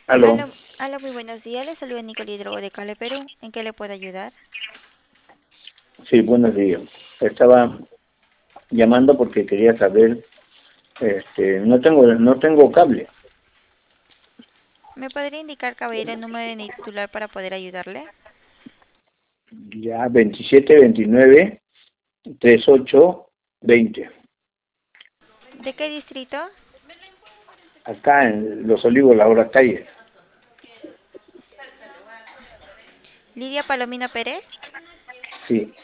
Aló, Aló, muy buenos días. Les saluda Nicole Hidrogo de Cale, Perú. ¿En qué le puedo ayudar? sí, buenos días. Estaba llamando porque quería saber, no tengo cable. ¿Me podría indicar, caballero, el número de mi titular para poder ayudarle? Ya 2729-3820. ¿De qué distrito? Acá en Los Olivos, Laura Calle. Lidia Palomino Pérez. Sí,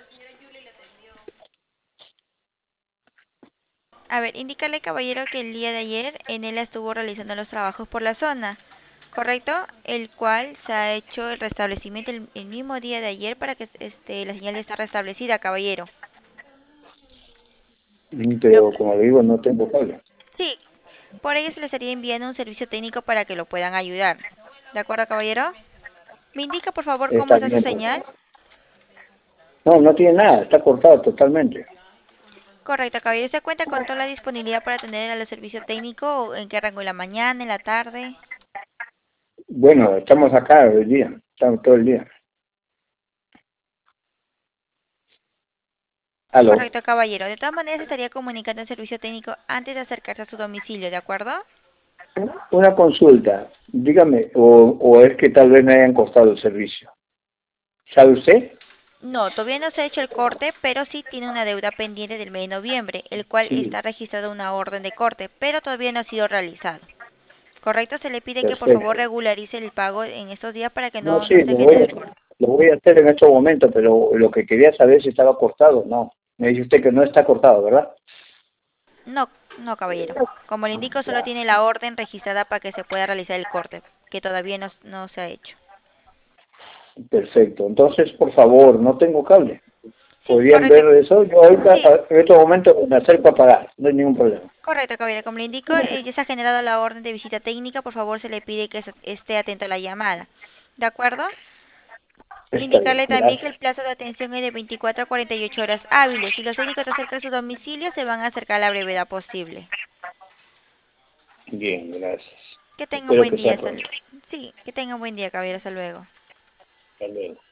A ver, indícale, caballero, que el día de ayer Enela estuvo realizando los trabajos por la zona, ¿correcto? El cual se ha hecho el restablecimiento el mismo día de ayer para que la señal esté restablecida, caballero. Lo pero que- como le digo, no tengo cable. sí, por ello se le estaría enviando un servicio técnico para que lo puedan ayudar. ¿De acuerdo, caballero? ¿Me indica, por favor, cómo Está está su bien, por señal? favor. No, no tiene nada, está cortado totalmente. Correcto, caballero. ¿Usted cuenta con toda la disponibilidad para atender al servicio técnico? ¿O en qué rango? ¿En la mañana, en la tarde? Bueno, estamos acá el día, estamos todo el día. Aló, Correcto, caballero. De todas maneras, estaría comunicando el servicio técnico antes de acercarse a su domicilio, ¿de acuerdo? una consulta, dígame, o es que tal vez me hayan costado el servicio. ¿Sabe usted? No, todavía no se ha hecho el corte, pero sí tiene una deuda pendiente del mes de noviembre, el cual Sí, está registrado una orden de corte, pero todavía no ha sido realizado. Correcto, se le pide que por favor perfecto. regularice el pago en estos días para que No, no sí, se genere el corte. lo voy a hacer en estos momentos, pero lo que quería saber si estaba cortado. No, me dice usted que no está cortado, ¿verdad? No, no, caballero. Como le indico, solo Ya, tiene la orden registrada para que se pueda realizar el corte, que todavía no se ha hecho. perfecto. Entonces, por favor, no tengo cable. Sí, ¿Podrían correcto. ver eso? Yo ahorita, Sí, en estos momentos, me acerco a pagar. No hay ningún problema. correcto, caballero. Como le indico, ya se ha generado la orden de visita técnica. Por favor, se le pide que esté atento a la llamada. ¿De acuerdo? Está bien, Indicarle también que el gracias. plazo de atención es de 24 a 48 horas hábiles. Si los técnicos se acercan a su domicilio, se van a acercar a la brevedad posible. Bien, gracias. Que tenga un Espero buen que día. sea pronto. Sí, que tenga un buen día, caballero. Hasta luego. Hasta luego.